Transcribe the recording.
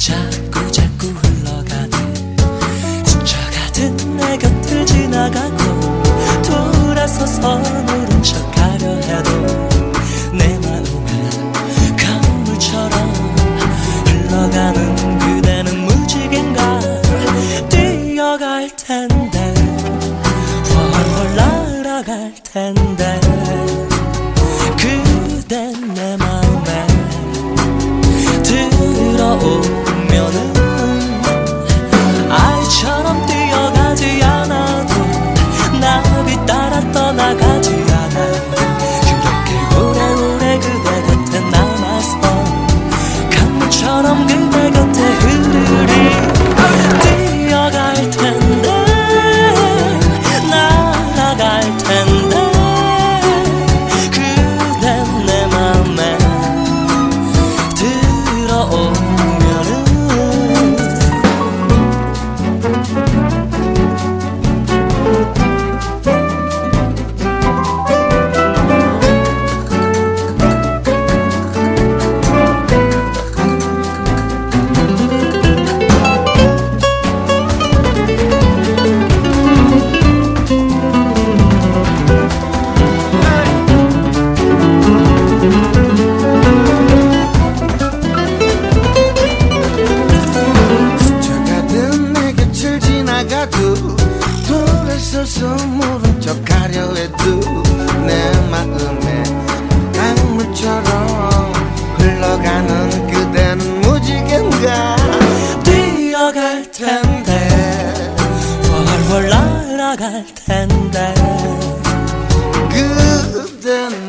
자꾸 자꾸 흘러가는 스쳐가듯 내 곁을 지나가고 돌아서서 모른 척하려 해도 내 마음에 강물처럼 흘러가는 그대는 무지개인가 뛰어갈 텐데 훨훨 날아갈 텐데 그댄 내 마음에 들어오면은 아이처럼 뛰어가지 않아도 나비 따라 떠나가지 않아 그렇게 오래오래 그대 곁에 남아서 강물처럼 그대 곁에 흐르리 뛰어갈 텐데 날아갈 텐데 그댄 내 맘에 들어오면은 돌아서서 모른 척하려 해도 내 마음에 강물처럼 흘러가는 그대는 무지개인가 뛰어갈 텐데 훨훨 날아갈 텐데 그댄